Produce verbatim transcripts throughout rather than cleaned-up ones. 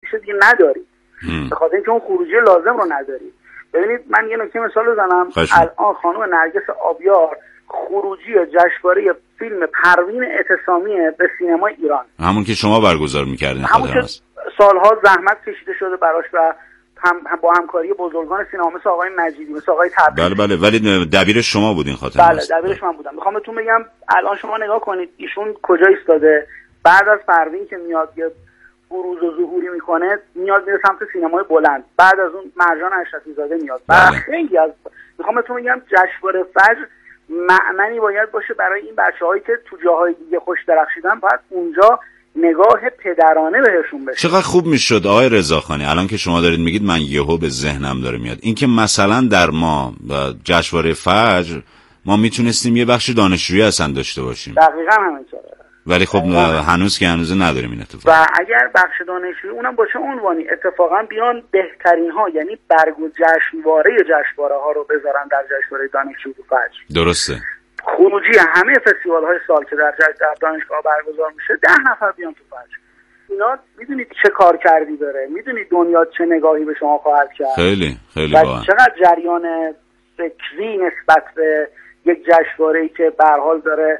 میشه دیگه نداری، به خاطر اینکه اون خروجی لازم رو نداری. ببینید من یه نکته مثال بزنم. الان خانم نرگس آبیار خروجی جشنواره فیلم پروین اعتصامی به سینما ایران، همون که شما برگزار می‌کردین، همون که سالها زحمت کشیده شده براش و هم, هم با همکاری بزرگان سینما مثل آقای مجیدی، مثل آقای تبریزی. بله بله، ولی دبیر شما بودین خاطر بله دبیرش من بودم. میخوام بهتون بگم الان شما نگاه کنید ایشون کجا ایستاده، بعد از پروین که میاد یه بروز و ظهوری میکنه میاد میره سمت سینمای بلند، بعد از اون مرجان اشرفی زاده میاد و خیلی از میخوام بهتون بگم جشنواره فجر معنی باید باشه برای این بچه‌هایی که تو جاهای دیگه خوش درخشیدن، بعد اونجا نگاه پدرانه بهشون بشه. چقدر خوب میشد آقای رضاخانی الان که شما دارید میگید من یهو به ذهنم داره میاد این که مثلا در ما جشنواره فجر ما میتونستیم یه بخش دانشجویی اصلا داشته باشیم. دقیقاً همینطوره. ولی خب هنوز که هنوز نداریم این اتفاق. و اگر بخش دانشجویی اونم باشه عنوانی اتفاقا بیان بهترین ها، یعنی برگو جشنواره جشنواره ها رو بذارن در جشنواره دانشجویی فجر. درسته. خروجی همه فستیوال های سال که در در دانشگاه برگزار میشه ده نفر بیان تو فجر. اینا میدونید چه کار کردی داره، میدونید دنیا چه نگاهی به شما خواهد کرد. خیلی خیلی و چقدر جریان فکری نسبت به یک جشنواره‌ای که به هر حال داره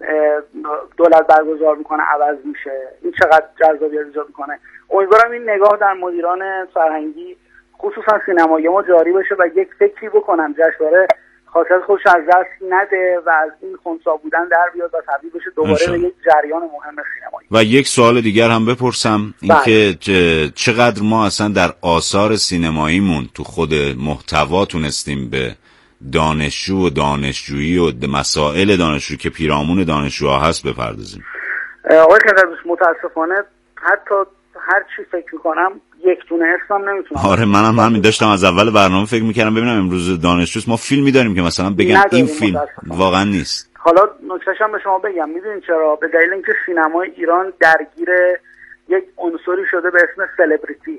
دولت برگزار میکنه عوض میشه، این چقدر جذابیت ایجاد میکنه. امیدوارم این نگاه در مدیران فرهنگی خصوصا سینمایی ما جاری بشه و یک فکری بکنن جشنواره خاطر خوش از دست نده و از این خنثی بودن در بیاد و تبدیل بشه دوباره به یک جریان مهم سینمایی. و یک سوال دیگر هم بپرسم، اینکه چقدر ما اصلا در آثار سینماییمون تو خود محتوا تونستیم به دانشجو و دانشجویی و مسائل دانشجو که پیرامون دانشجوها هست بپردازیم. آقای خیردوست متاسفانه حتی هر چی فکر میکنم یک دونه اسم نمیتونم. آره منم همین داشتم از اول برنامه فکر میکردم ببینم امروز دانشجوست ما فیلمی داریم که مثلا بگن این فیلم واقعا نیست. حالا نکتهش هم به شما بگم، میدونید چرا؟ به دلیل اینکه سینمای ایران درگیر یک عنصری شده به اسم سلبریتی.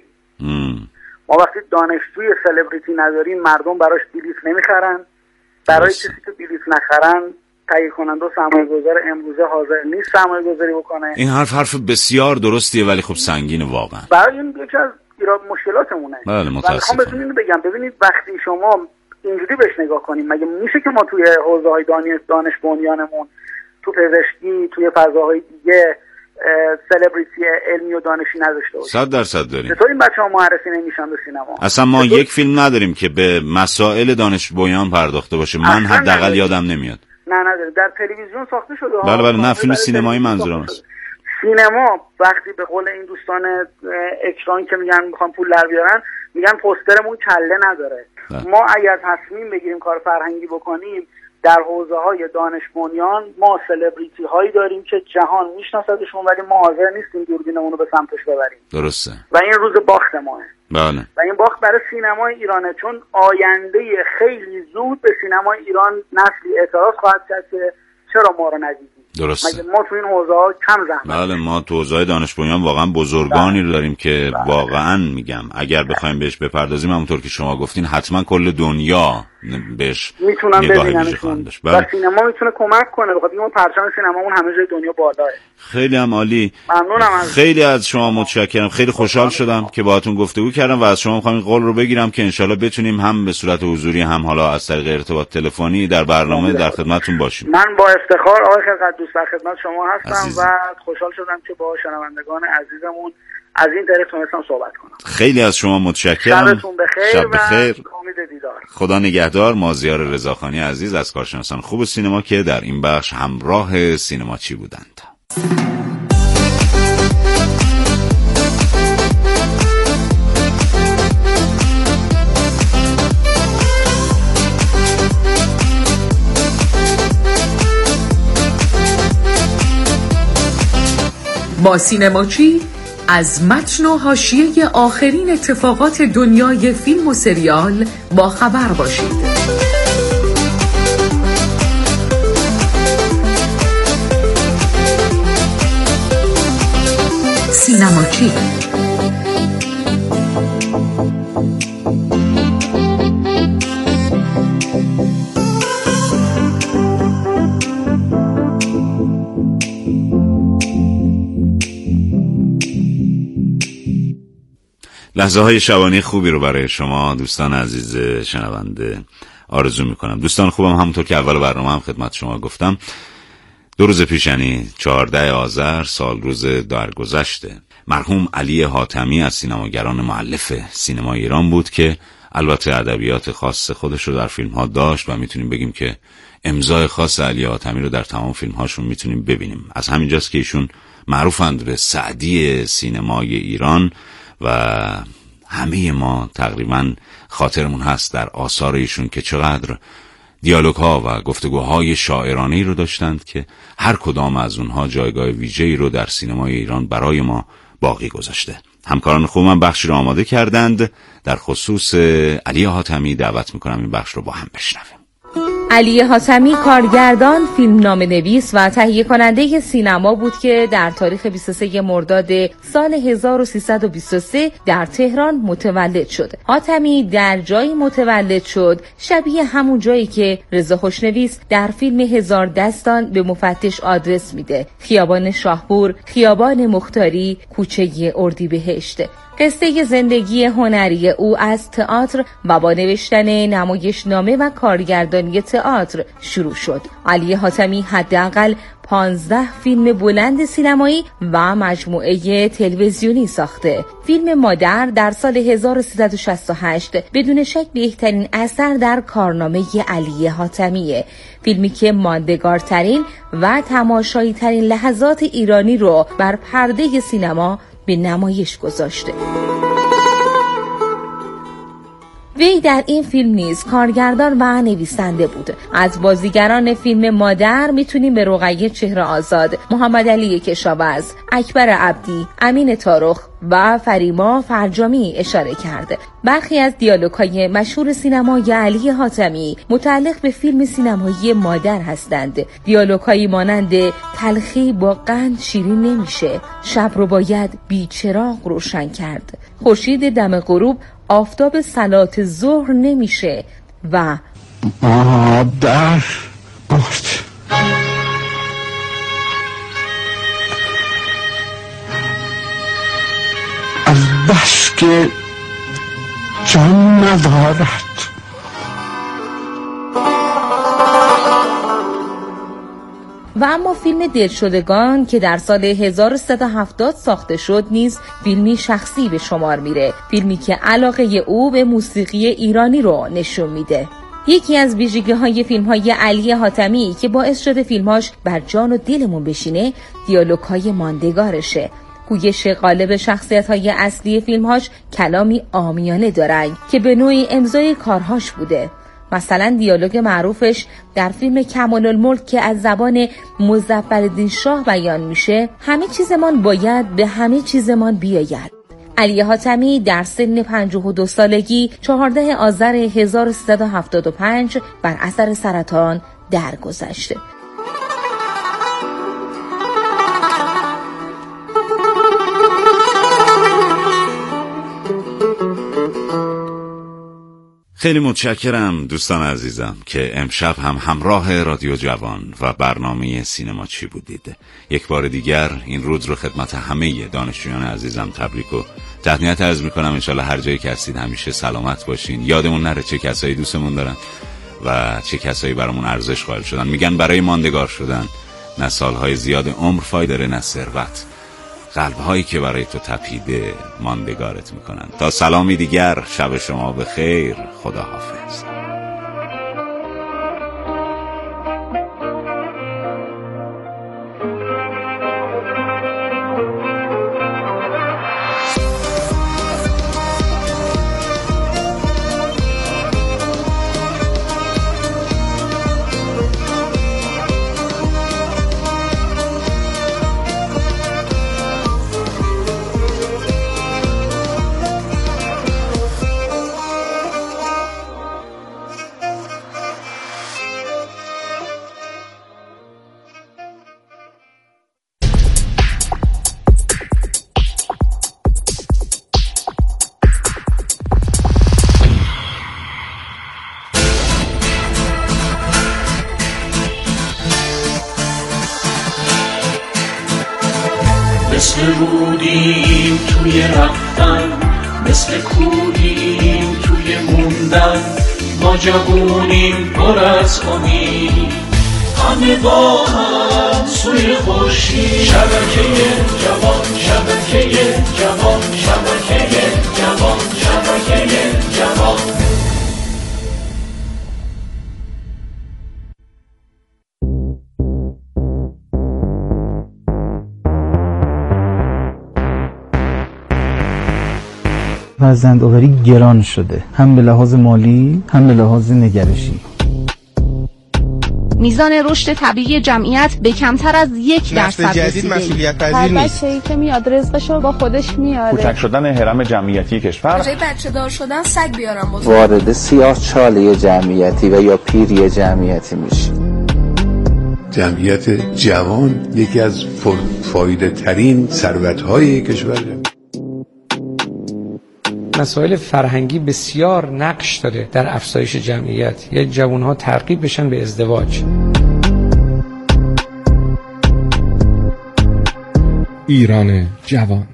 ما وقتی دانشجوی سلبریتی نداریم مردم براش بلیط نمیخرن، برای کسی که بلیط نخرن تهیه کننده و سرمایه گذار امروزه حاضر نیست سرمایه گذاری بکنه. این حرف حرف بسیار درستیه ولی خب سنگینه واقعا. برای این یکی از ایراد مشکلاتمونه. بله متاسفم. میخوام بهتون بگم ببینید وقتی شما اینجوری بهش نگاه کنیم مگه میشه که ما توی حوزه‌های دانش دانش بنیانمون تو پزشکی توی فضاهای دیگه سلبریتی علمی و دانشی نداشته باشیم؟ صد درصد داریم. چطور این بچه‌ها معرفی نمیشن به سینما؟ اصلا ما یک فیلم نداریم که به مسائل دانش بنیان پرداخته باشه. من حداقل یادم نمیاد. نه نداره. در تلویزیون ساخته شده. بله بله نه فیلم سینمایی منظورم است. سینما وقتی به قول این دوستان اکران که میگن میخوان پول در بیارن میگن پوسترمون کله نداره. ده. ما اگر تصمیم بگیریم کار فرهنگی بکنیم در حوزه‌های دانش بنیان ما سلبریتی هایی داریم که جهان میشناسدشون ولی ما حاضر نیستیم دوربینمون رو به سمتش ببریم. درسته. و این روز باخت ماه. بله. و این باخت برای سینمای ایرانه چون آینده خیلی زود به سینمای ایران نسلی اعتراض خواهد کرد که چرا ما رو ندیدیم. درسته. مگه ما تو این حوزه‌ها کم زحمت؟ بله ما تو حوزه‌های دانش بنیان واقعا بزرگانی رو داریم که بله. واقعا میگم اگر بخوایم بهش بپردازیم همونطور که شما گفتین حتما کل دنیا بهش میتونن ببیننشون. بله. و سینما میتونه کمک کنه بخاطر اینکه پرچم سینمامون همه جای دنیا بالاه. خیلی هم عالی. ممنونم از خیلی از شما متشکرم. خیلی خوشحال شدم که باهاتون گفتگو کردم و از شما می‌خوام این قول رو بگیرم که انشالله بتونیم هم به صورت حضوری هم حالا از طریق ارتباط تلفنی در برنامه در خدمتتون باشیم. من با افتخار آقای خیرقدوس در خدمت شما هستم عزیز. و خوشحال شدم که با شنوندگان عزیزمون از این طریق تونستم صحبت کنم. خیلی از شما متشکرم. شبتون بخیر. شب بخیر. و امید دیدار. خدا نگهدار. مازیار رضاخانی عزیز از کارشناسان خوب سینما که در این بخش همراه سینماچی بودند. با سینماچی از متن و حاشیه آخرین اتفاقات دنیای فیلم و سریال با خبر باشید. سینماچی لحظه های شبانه خوبی رو برای شما دوستان عزیز شنونده آرزو میکنم. دوستان خوبم، همونطور که اول برنامه هم خدمت شما گفتم، دو روز پیش یعنی چهارده آذر سال روز درگذشته مرحوم علی حاتمی از سینماگران مؤلف سینما ایران بود که البته ادبیات خاص خودش رو در فیلم ها داشت و میتونیم بگیم که امضای خاص علی حاتمی رو در تمام فیلم هاشون میتونیم ببینیم. از همینجاست که ایشون معروفند به سعدی سینمای ایران و همه ما تقریبا خاطرمون هست در آثار ایشون که چقدر دیالوگ ها و گفتگوهای شاعرانه‌ای رو داشتند که هر کدام از اونها جایگاه ویژه‌ای رو در سینمای ایران برای ما باقی گذاشته. همکاران خوبم بخشی رو آماده کردند. در خصوص علی حاتمی دعوت میکنم این بخش رو با هم بشنویم. علی حاتمی کارگردان، فیلمنامه نویس و تهیه کننده سینما بود که در تاریخ بیست و سوم مرداد سال هزار و سیصد و بیست و سه در تهران متولد شد. حاتمی در جایی متولد شد شبیه همون جایی که رضا خوشنویس در فیلم هزار دستان به مفتش آدرس میده: خیابان شاهپور، خیابان مختاری، کوچه اردیبهشت. قصه زندگی هنری او از تئاتر و با نوشتن نمایشنامه و کارگردانی تئاتر شروع شد. علی حاتمی حداقل پانزده فیلم بلند سینمایی و مجموعه تلویزیونی ساخته. فیلم مادر در سال هزار و سیصد و شصت و هشت بدون شک بهترین اثر در کارنامه علی حاتمیه، فیلمی که ماندگارترین و تماشایی ترین لحظات ایرانی رو بر پرده سینما به نمایش گذاشته. وی در این فیلم نیز کارگردان و نویسنده بود. از بازیگران فیلم مادر میتونیم به رقیه چهره آزاد، محمد علی کشاورز، اکبر عبدی، امین تارخ و فریما فرجامی اشاره کرده. برخی از دیالوگ‌های مشهور سینمای علی حاتمی متعلق به فیلم سینمایی مادر هستند. دیالوگ‌هایی مانند تلخی با قند شیرین نمیشه، شب رو باید بی چراغ روشن کرد، خورشید دم غروب آفتاب صلات ظهر نمیشه و مادر مرد. از بس که جان ندارد. و اما فیلم دلشدگان که در سال هزار و سیصد و هفتاد ساخته شد نیز فیلمی شخصی به شمار میره، فیلمی که علاقه او به موسیقی ایرانی رو نشون میده. یکی از ویژگی‌های فیلم‌های علی حاتمی که باعث شده فیلم‌هاش بر جان و دلمون بشینه، دیالوگ‌های ماندگارشه. گویش غالب شخصیت‌های اصلی فیلم‌هاش کلامی عامیانه دارن که به نوعی امضای کارهاش بوده. مثلا دیالوگ معروفش در فیلم کمال الملک که از زبان مظفرالدین شاه بیان میشه: همه چیزمان باید به همه چیزمان بیاید. علی حاتمی در سن پنجاه و دو سالگی چهارده آذر هزار و سیصد و هفتاد و پنج بر اثر سرطان درگذشت. خیلی متشکرم دوستان عزیزم که امشب هم همراه رادیو جوان و برنامه سینما چی بودید. یک بار دیگر این روز رو خدمت همه دانشجویان عزیزم تبریک و تهنیت عرض میکنم. انشالله هر جایی که هستید همیشه سلامت باشین. یادمون نره چه کسایی دوستمون دارن و چه کسایی برامون ارزش قائل شدن. میگن برای ماندگار شدن نه سالهای زیاد عمر فای داره نه ثروت، قلب‌هایی که برای تو تپیده ماندگارت میکنن. تا سلامی دیگر، شب شما بخیر، خداحافظ. مثل کوهیم توی موندن، ما جوونیم پر از امید، همه با هم سوی خورشید. شبکه جوان، شبکه جوان، شبکه جوان، شبکه جوان. فرزندآوری گران شده، هم به لحاظ مالی هم به لحاظ نگرشی. میزان رشد طبیعی جمعیت به کمتر از یک درصد جدید مسئولیت پذیر نیست. هر بچه‌ای که میاد رزقشو با خودش میاره. کوچک شدن هرم جمعیتی کشور، جای بچه دار شدن سگ بیارم بزرگ. وارد سیاه چاله جمعیتی و یا پیری جمعیتی میشه. جمعیت جوان یکی از پرفایده ترین ثروت‌های کشوره. مسائل فرهنگی بسیار نقش داره در افزایش جمعیت. یه جوانها ترغیب بشن به ازدواج. ایران جوان.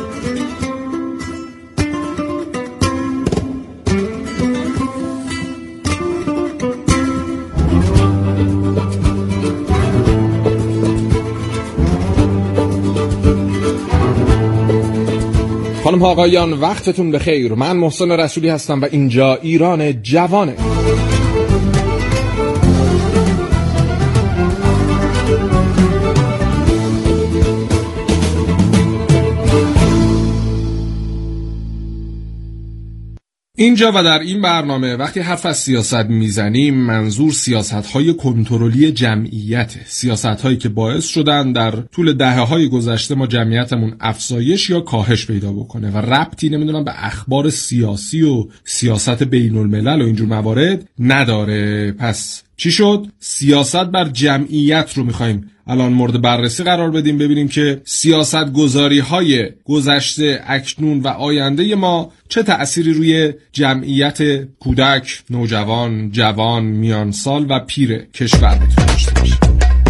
خانم ها آقایان وقتتون بخیر. من محسن رسولی هستم و اینجا ایران جوانه. اینجا و در این برنامه وقتی حرف از سیاست میزنیم منظور سیاست‌های کنترلی جمعیت، سیاست‌هایی که باعث شدن در طول دهه‌های گذشته ما جمعیتمون افزایش یا کاهش پیدا بکنه و ربطی نمیدونم به اخبار سیاسی و سیاست بین الملل و اینجور موارد نداره. پس چی شد؟ سیاست بر جمعیت رو میخوایم الان مورد بررسی قرار بدیم، ببینیم که سیاست گذاری های گذشته، اکنون و آینده ما چه تأثیری روی جمعیت کودک، نوجوان، جوان، میانسال و پیر کشور میتونه داشته باشه.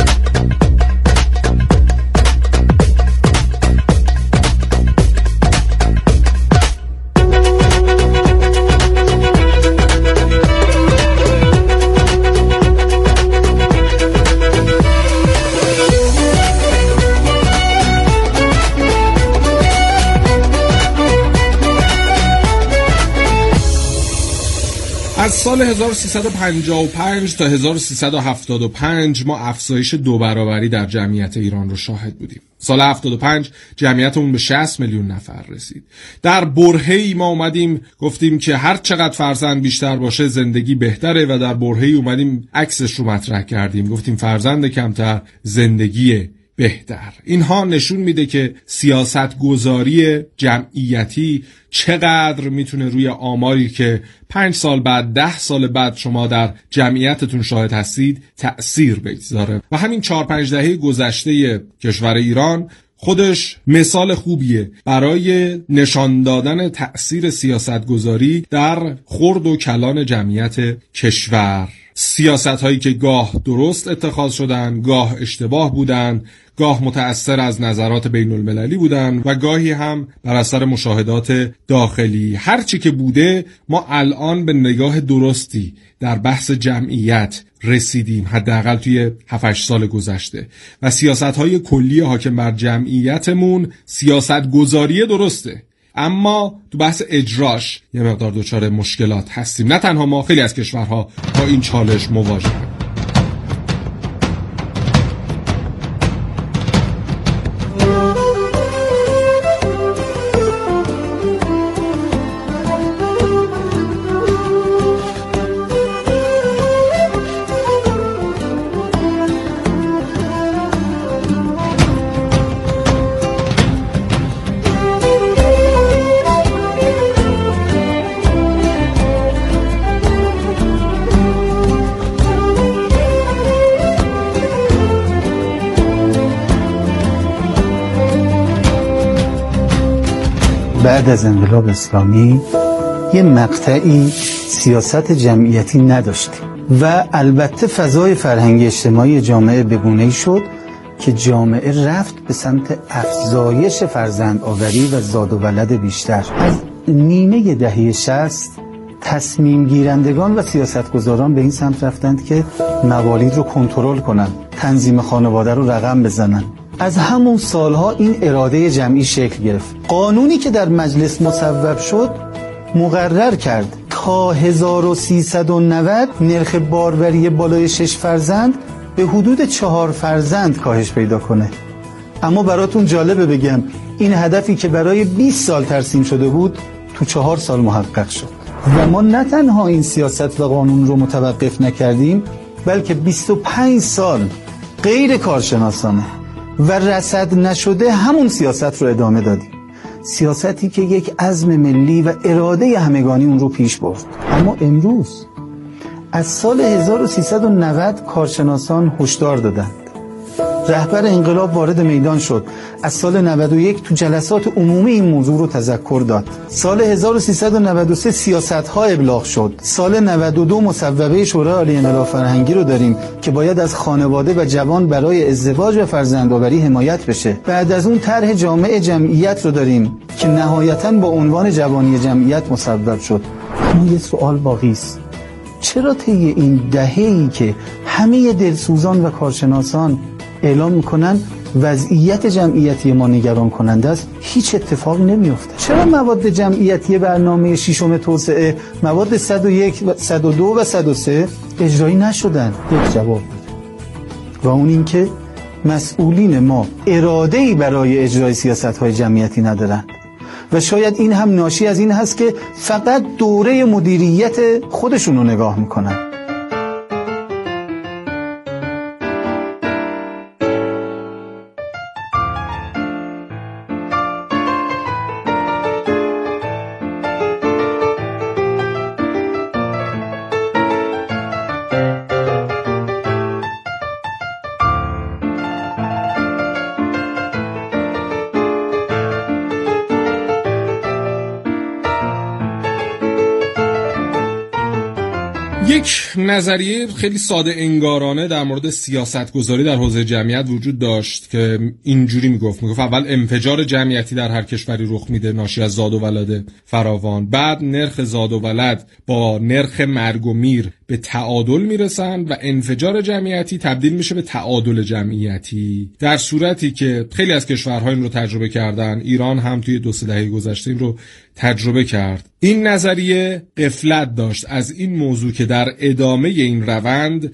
از سال هزار و سیصد و پنجاه و پنج تا هزار و سیصد و هفتاد و پنج ما افزایش دو برابری در جمعیت ایران رو شاهد بودیم. سال هفتاد و پنج جمعیتمون به شصت میلیون نفر رسید. در برهه‌ای ما اومدیم گفتیم که هر چقدر فرزند بیشتر باشه زندگی بهتره و در برهه‌ای اومدیم عکسش رو مطرح کردیم، گفتیم فرزند کمتر زندگی بهتر. اینها نشون میده که سیاست گذاری جمعیتی چقدر میتونه روی آماری که پنج سال بعد، ده سال بعد شما در جمعیتتون شاهد هستید تأثیر بگذاره. و همین چهار پنج دهه گذشته کشور ایران خودش مثال خوبیه برای نشان دادن تأثیر سیاست گذاری در خرد و کلان جمعیت کشور. سیاست هایی که گاه درست اتخاذ شدن، گاه اشتباه بودن، گاه متأثر از نظرات بین المللی بودن و گاهی هم بر اثر مشاهدات داخلی. هرچی که بوده ما الان به نگاه درستی در بحث جمعیت رسیدیم، حداقل توی هفت هشت سال گذشته، و سیاست‌های کلی حاکم بر جمعیتمون سیاست گذاری درسته، اما تو بحث اجراش یه مقدار دچار مشکلات هستیم. نه تنها ما، خیلی از کشورها با این چالش مواجهن. بعد از انقلاب اسلامی یه مقطعی سیاست جمعیتی نداشتیم و البته فضای فرهنگی اجتماعی جامعه به گونه‌ای شد که جامعه رفت به سمت افزایش فرزند آوری و زاد و ولد بیشتر. از نیمه دهه شصت تصمیم گیرندگان و سیاستگزاران به این سمت رفتند که موالید رو کنترل کنن، تنظیم خانواده رو رقم بزنن. از همون سالها این اراده جمعی شکل گرفت. قانونی که در مجلس مصوب شد مقرر کرد تا هزار و سیصد و نود نرخ باروری بالای شش فرزند به حدود چهار فرزند کاهش پیدا کنه. اما براتون جالبه بگم این هدفی که برای بیست سال ترسیم شده بود تو چهار سال محقق شد. و ما نه تنها این سیاست و قانون رو متوقف نکردیم، بلکه بیست و پنج سال غیر کارشناسانه و رصد نشده همون سیاست رو ادامه دادیم. سیاستی که یک عزم ملی و اراده همگانی اون رو پیش برد. اما امروز از سال هزار و سیصد و نود کارشناسان هشدار دادند. رهبر انقلاب وارد میدان شد. از سال نود و یک تو جلسات عمومی این موضوع رو تذکر داد. سال هزار و سیصد و نود و سه سیاست‌ها ابلاغ شد. سال نود و دو مصوبه شورای عالی انقلاب فرهنگی رو داریم که باید از خانواده و جوان برای ازدواج و فرزندآوری حمایت بشه. بعد از اون طرح جامع جمعیت رو داریم که نهایتاً با عنوان جوانی جمعیت مصوب شد. اما یه سوال باقی است. چرا طی این دهه‌ای که همه دلسوزان و کارشناسان اعلام میکنن وضعیت جمعیتی ما نگران کننده است، هیچ اتفاقی نمیفته؟ چرا مواد جمعیتی برنامه ششم توسعه، مواد صد و یک، صد و دو و صد و سه اجرایی نشدن؟ یک جواب بده و اون این که مسئولین ما اراده‌ای برای اجرای سیاست‌های جمعیتی ندارند و شاید این هم ناشی از این هست که فقط دوره مدیریت خودشون رو نگاه میکنن. یک نظریه خیلی ساده انگارانه در مورد سیاستگذاری در حوزه جمعیت وجود داشت که اینجوری میگفت میگفت اول انفجار جمعیتی در هر کشوری رخ میده ناشی از زاد و ولد فراوان، بعد نرخ زاد و ولد با نرخ مرگ و میر به تعادل میرسن و انفجار جمعیتی تبدیل میشه به تعادل جمعیتی، در صورتی که خیلی از کشورها این رو تجربه کردن. ایران هم توی دو سه دهه گذشته این رو تجربه کرد. این نظریه غفلت داشت از این موضوع که در ادامه این روند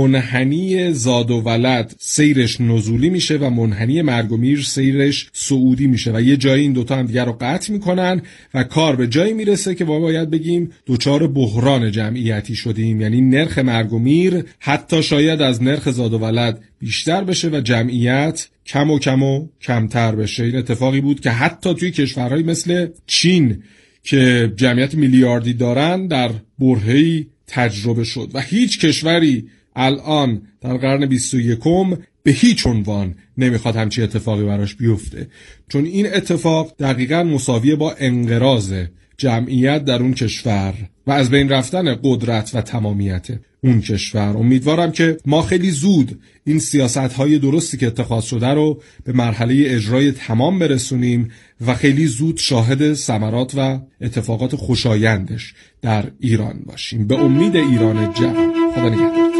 منحنی زاد و ولد سیرش نزولی میشه و منحنی مرگ و میر سیرش صعودی میشه و یه جایی این دوتا هم دیگر رو قطع میکنن و کار به جایی میرسه که ما باید بگیم دوچار بحران جمعیتی شدیم. یعنی نرخ مرگ و میر حتی شاید از نرخ زاد و ولد بیشتر بشه و جمعیت کم و کم و کمتر بشه. این اتفاقی بود که حتی توی کشورهایی مثل چین که جمعیت میلیاردی دارن در برهه‌ای تجربه شد و هیچ کشوری الان در قرن بیست و یکم به هیچ عنوان نمیخواد همچی اتفاقی براش بیفته، چون این اتفاق دقیقاً مساویه با انقراض جمعیت در اون کشور و از بین رفتن قدرت و تمامیت اون کشور. امیدوارم که ما خیلی زود این سیاست‌های درستی که اتخاذ شده رو به مرحله اجرای تمام برسونیم و خیلی زود شاهد ثمرات و اتفاقات خوشایندش در ایران باشیم. به امید ایران جوان. خدا نگهدار.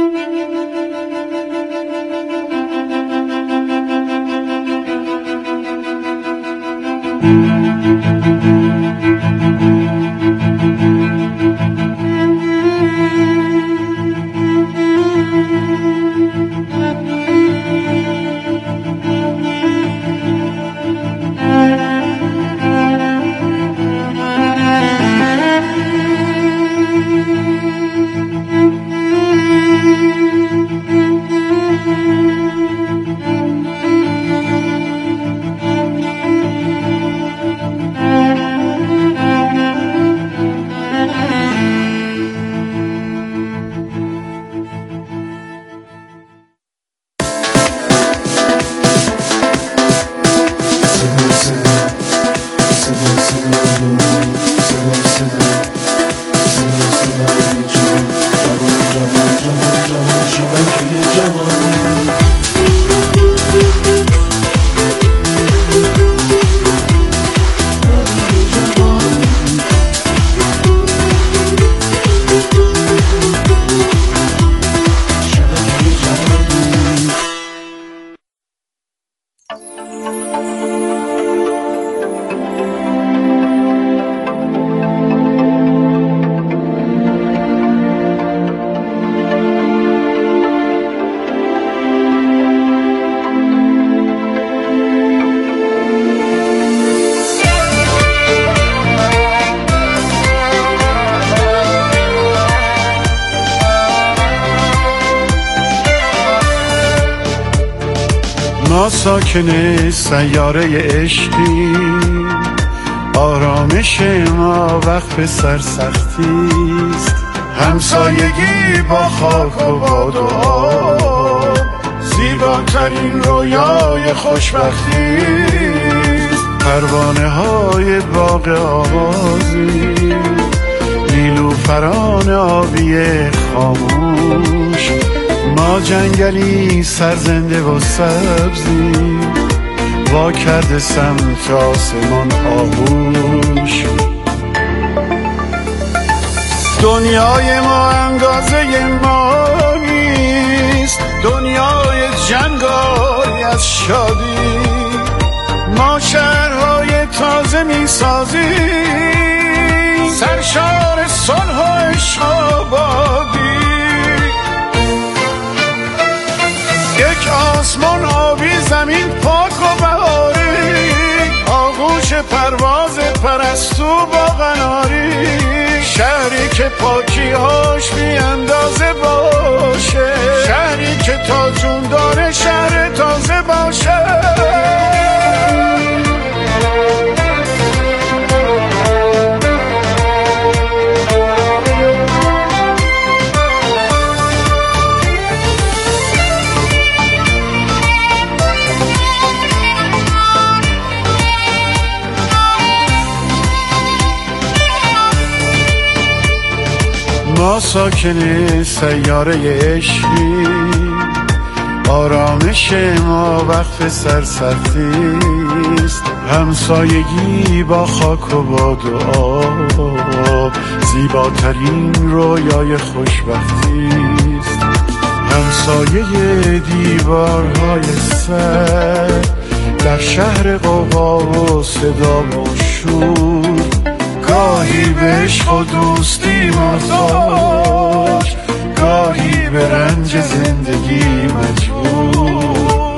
ساکن سیاره عشقی، آرامش ما وقف سرسختیست. همسایگی با خاک و باد و آب، زیباترین رویای خوشبختیست. پروانه های باغ آوازی، نیلوفران آبی خاموش، ما جنگلی سرزنده و سبزی، وا کرده سمت آسمان آغوش. دنیای ما اندازه ما نیست، دنیای جنگاری از شادی، ما شهرهای تازه می سازیم، سرشار صلح و عشق و آبادی. یک آسمان آبی، زمین پاک و بهاری، آغوش پرواز پرستو با قناری، شهری که پاکی هاش بی اندازه باشه، شهری که تا جون داره شهر تازه باشه. ما ساکن سیاره عشقی، آرامش ما وقف سرسختیست. همسایگی با خاک و باد و آب، زیباترین رویای خوشبختیست. همسایه دیوارهای سر، در شهر قوقا و صدا و شور، گاهی به عشق و دوستی محتاج، گاهی به رنج زندگی مجبور.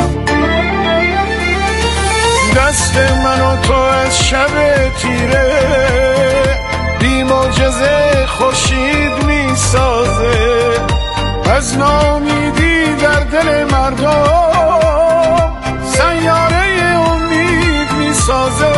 دست من و تو از شب تیره، بی معجزه خورشید می سازه، از ناامیدی در دل مردم سیاره امید می سازه.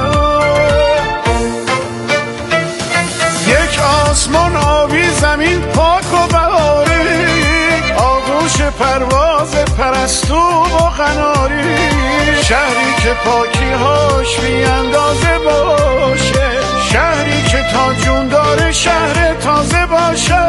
آسمان آبی، زمین پاک و بهاری، آغوش پرواز پرستو و قناری، شهری که پاکی هاش بی اندازه باشه، شهری که تا جون داره شهر تازه باشه.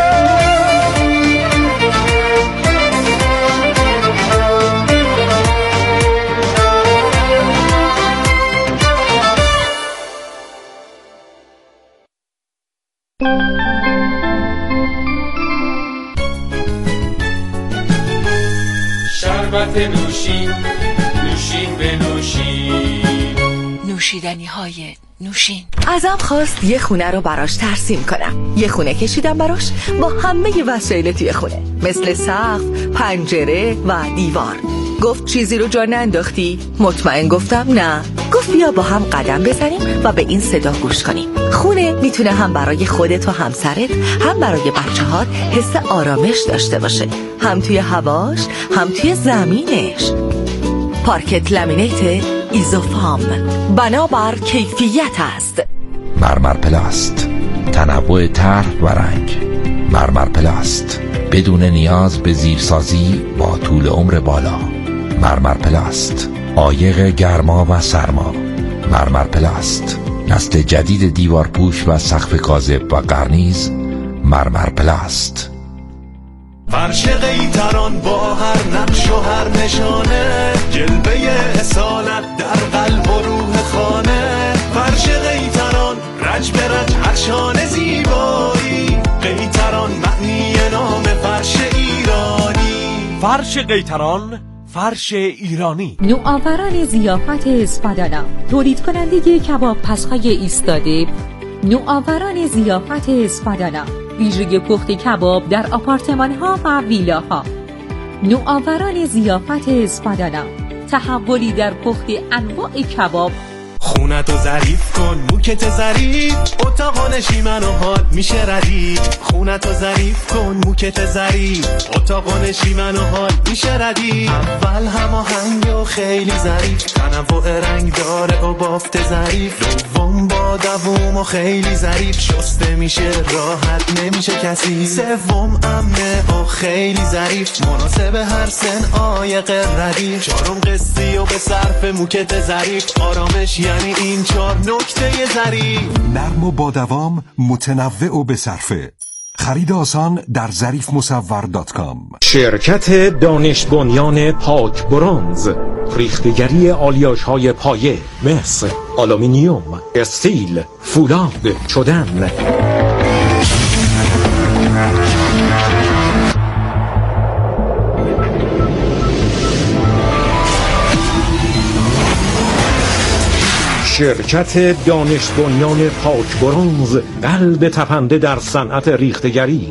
شربت نوشین، نوشین به نوشین، نوشیدنی های نوشین. ازم خواست یه خونه رو براش ترسیم کنم. یه خونه کشیدم براش با همه وسایل توی خونه، مثل سقف، پنجره و دیوار. گفت چیزی رو جا ننداختی؟ مطمئن گفتم نه. گفت بیا با هم قدم بزنیم و به این صدا گوش کنیم. خونه میتونه هم برای خودت و همسرت، هم برای بچه‌هات حس آرامش داشته باشه، هم توی هواش، هم توی زمینش. پارکت لامینیت ایزوفام، بنابر کیفیت است. مرمر پلاست، تنوع طرح و رنگ. مرمر پلاست، بدون نیاز به زیرسازی با طول عمر بالا. مرمر پلاست، عایق گرما و سرما. مرمر پلاست، نسل جدید دیوار پوش و سقف کاذب و قرنیز. مرمر پلاست. فرش قیتران با هر نقش و هر نشانه، جلوه اصالت در قلب و روح خانه. فرش قیتران رج به رج هرشان زیبایی، قیتران معنی نام فرش ایرانی. فرش قیتران، فرش ایرانی. نوآوران ضیافت اسپادانا، تولید کننده کباب پس‌های ایستاده. نوآوران ضیافت اسپادانا، ویژگی پخت کباب در آپارتمان‌ها و ویلاها. نوآوران ضیافت اسپادانا، تحولی در پخت انواع کباب. خونه خونتو ظریف کن موکت ظریف اتاق نشیمن و حال میشه ردیف خونتو ظریف کن موکت ظریف اتاق نشیمن و حال میشه ردیف اول هماهنگ و خیلی ظریف تنوع رنگ داره و بافت ظریف دوم با دوم و خیلی ظریف شسته میشه راحت نمیشه کسی سوم امنه و خیلی ظریف مناسب هر سن عایق ردیف چهارم قصی و به صرف موکت ظریف آرامش یعنی این چهار نکته ظریف نرم و با دوام متنوع و به صرفه خرید آسان در ظریف مصور دات کام. شرکت دانش بنیان پاک برنز ریختگری آلیاژهای پایه مس آلومینیوم استیل فولاد چدن شرکت دانش بنیان پاک برنز قلب تپنده در صنعت ریختگری.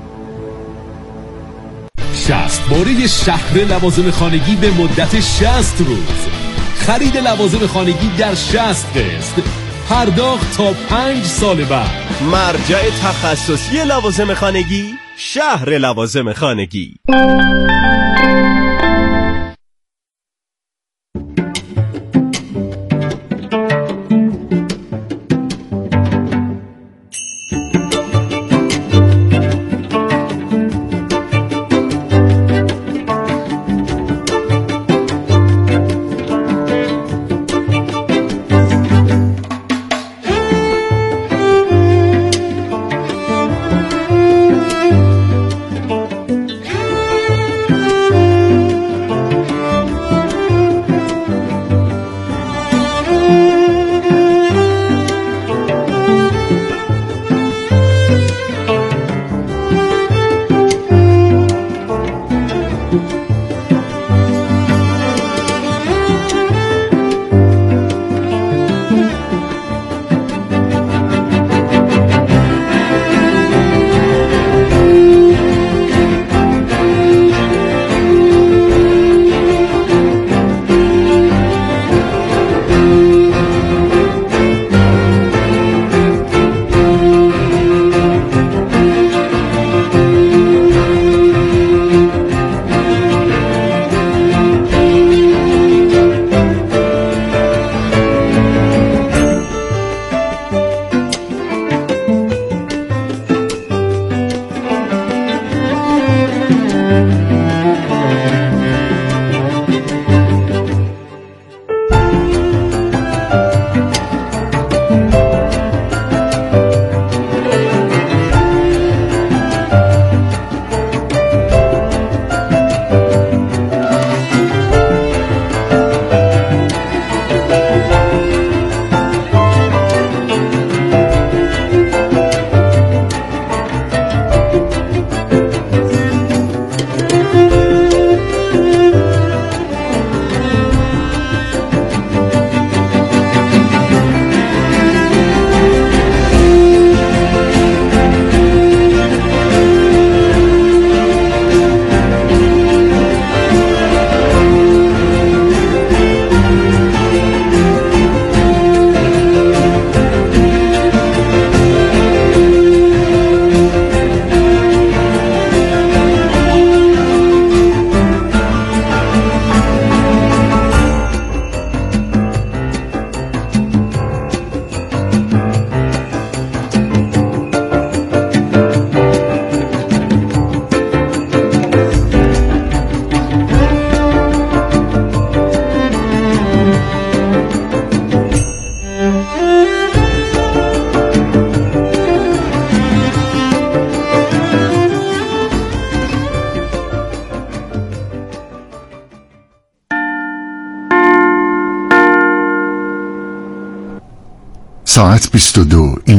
شصت باره شهر لوازم خانگی به مدت شصت روز. خرید لوازم خانگی در شصت قسط. پرداخت تا پنج سال بعد. مرجع تخصصی لوازم خانگی شهر لوازم خانگی. ساعت بیست و دو. این